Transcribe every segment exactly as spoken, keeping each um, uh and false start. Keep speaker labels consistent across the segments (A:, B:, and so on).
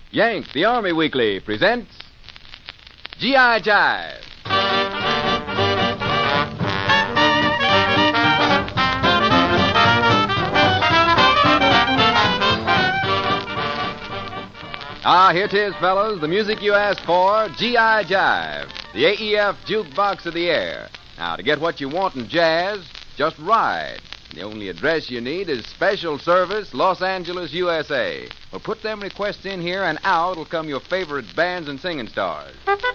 A: Yank, the Army Weekly, presents G I. Jive. Ah, here 'tis, fellows, the music you asked for, G I. Jive, the A E F jukebox of the air. Now, to get what you want in jazz, just ride. The only address you need is Special Service, Los Angeles, U S A. Well, put them requests in here, and out will come your favorite bands and singing stars.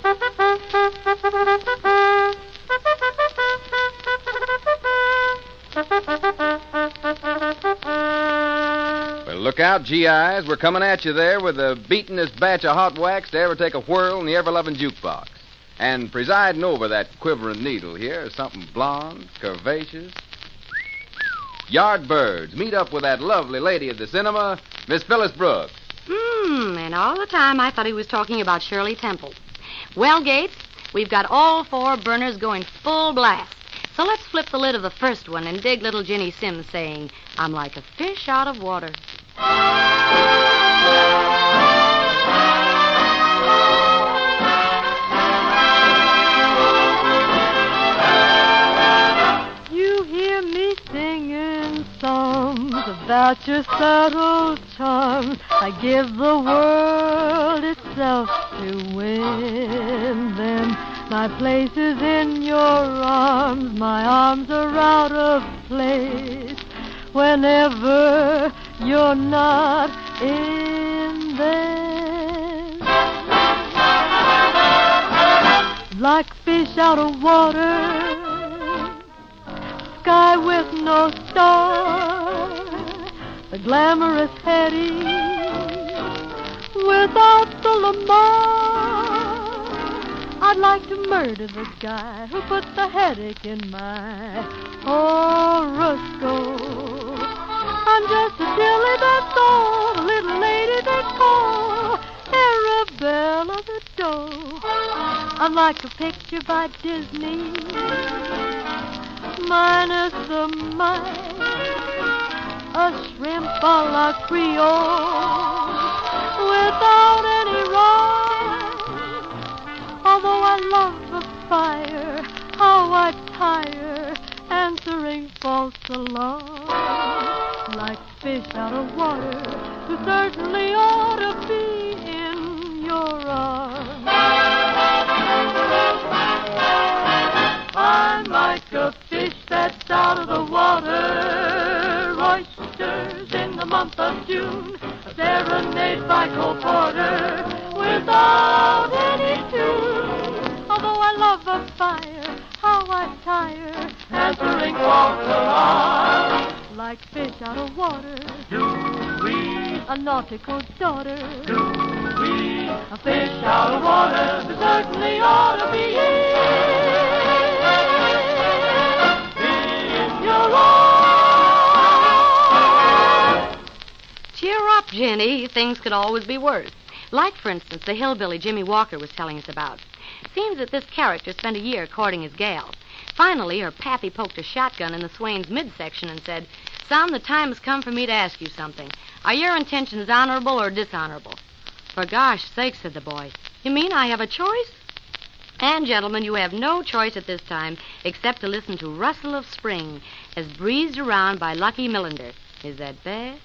A: Well, look out, G Is. We're coming at you there with the beatenest batch of hot wax to ever take a whirl in the ever-loving jukebox. And presiding over that quivering needle here is something blonde, curvaceous. Yardbirds, meet up with that lovely lady of the cinema, Miss Phyllis Brooks.
B: Hmm, and all the time I thought he was talking about Shirley Temple. Well, Gates, we've got all four burners going full blast. So let's flip the lid of the first one and dig little Ginny Sims saying, "I'm like a fish out of water."
C: You hear me singing songs about your subtle charms. I give the world itself to win them. My place is in your arms. My arms are out of place whenever you're not in them. Like fish out of water, sky with no stars, the glamorous Hetty without the Lamar. I'd like to murder the guy who put the headache in my horoscope. I'm just a dilly, that's all, the little lady they call Arabella the doe. I'm like a picture by Disney, minus the mice, a shrimp a la Creole, without any rice. Although I love the fire, how I tire answering false alarm. Like fish out of water, who certainly ought to be in your arms. I'm like a fish that's out of the water, oysters in the month of June, a serenade by Cole Porter without any tune. Although I love a fire, how I tire answering false alarm. Like fish out of water, do-wee, a nautical daughter, do-wee, a fish out of water who certainly ought to be in your arms.
B: Cheer up, Jenny. Things could always be worse. Like, for instance, the hillbilly Jimmy Walker was telling us about. Seems that this character spent a year courting his gal. Finally, her pappy poked a shotgun in the swain's midsection and said, "Son, the time has come for me to ask you something. Are your intentions honorable or dishonorable?" "For gosh sake," said the boy. "You mean I have a choice?" And, gentlemen, you have no choice at this time except to listen to Rustle of Spring as breezed around by Lucky Millender. Is that bad?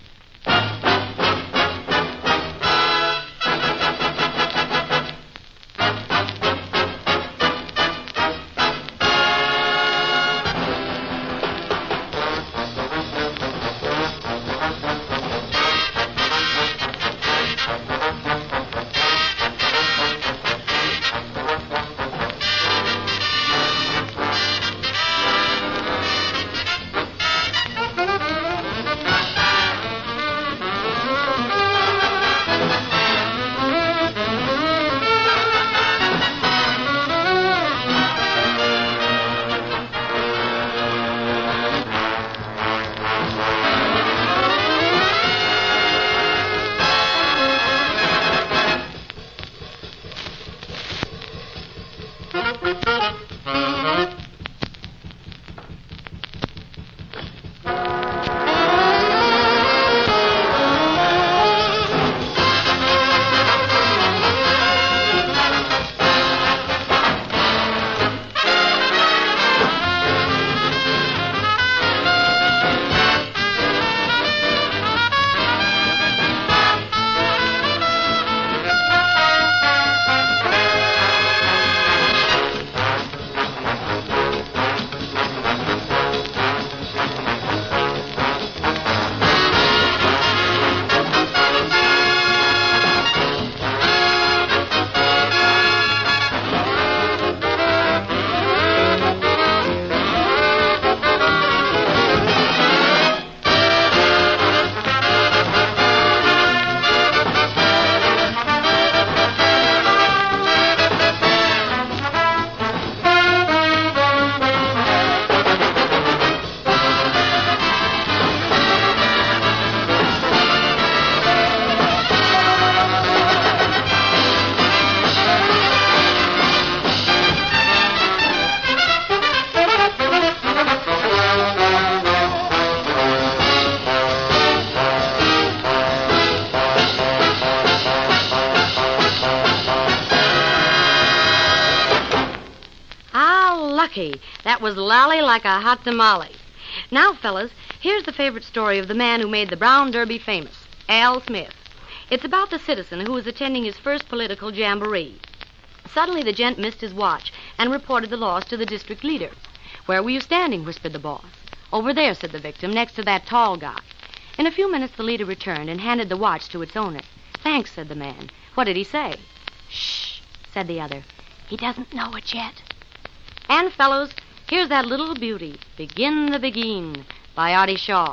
B: lucky. That was lally like a hot tamale. Now, fellas, here's the favorite story of the man who made the Brown Derby famous, Al Smith. It's about the citizen who was attending his first political jamboree. Suddenly the gent missed his watch and reported the loss to the district leader. "Where were you standing?" whispered the boss. "Over there," said the victim, "next to that tall guy." In a few minutes the leader returned and handed the watch to its owner. "Thanks," said the man. "What did he say?" "Shh," said the other. "He doesn't know it yet." And, fellows, here's that little beauty, Begin the Beguine, by Artie Shaw.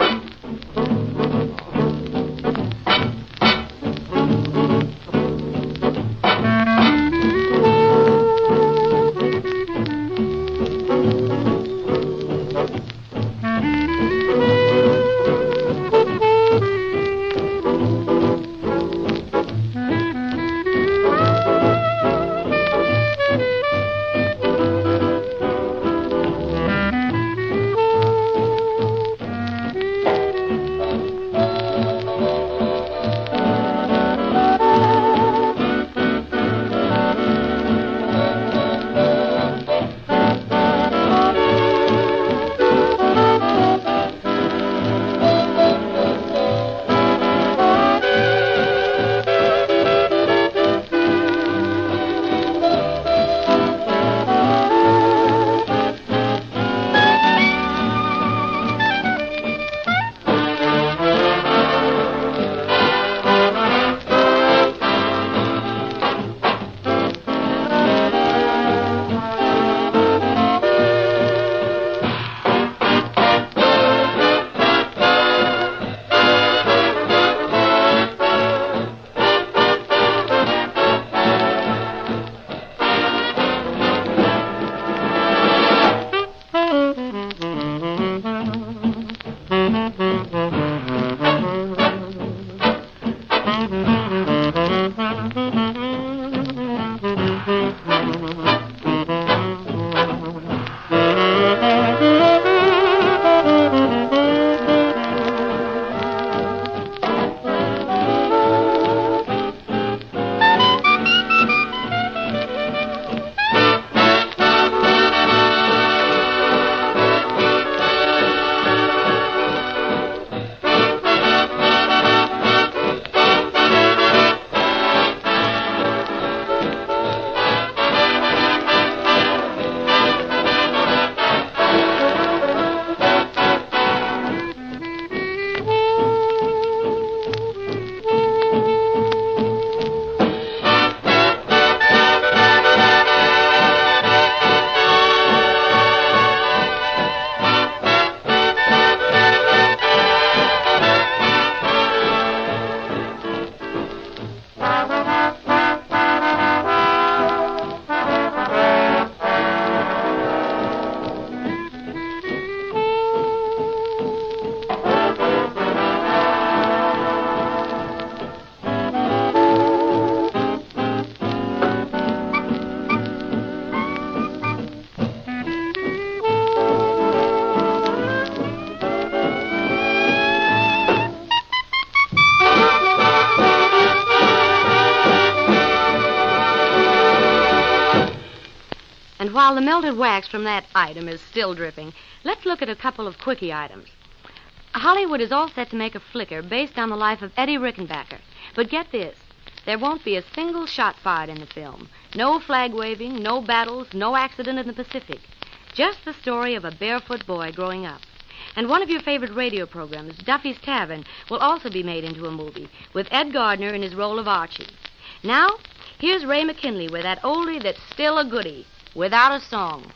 B: And while the melted wax from that item is still dripping, let's look at a couple of quickie items. Hollywood is all set to make a flicker based on the life of Eddie Rickenbacker. But get this, there won't be a single shot fired in the film. No flag waving, no battles, no accident in the Pacific. Just the story of a barefoot boy growing up. And one of your favorite radio programs, Duffy's Tavern, will also be made into a movie, with Ed Gardner in his role of Archie. Now, here's Ray McKinley with that oldie that's still a goodie, Without a Song.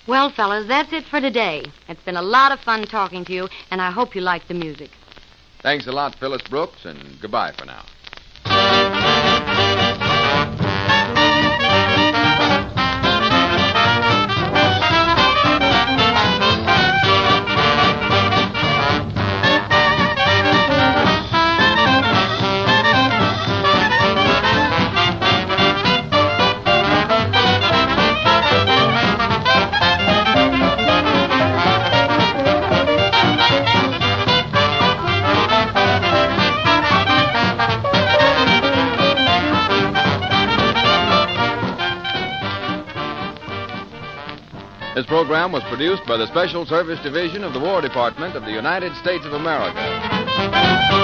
B: Well, fellas, that's it for today. It's been a lot of fun talking to you, and I hope you like the music.
A: Thanks a lot, Phyllis Brooks, and goodbye for now. This program was produced by the Special Service Division of the War Department of the United States of America.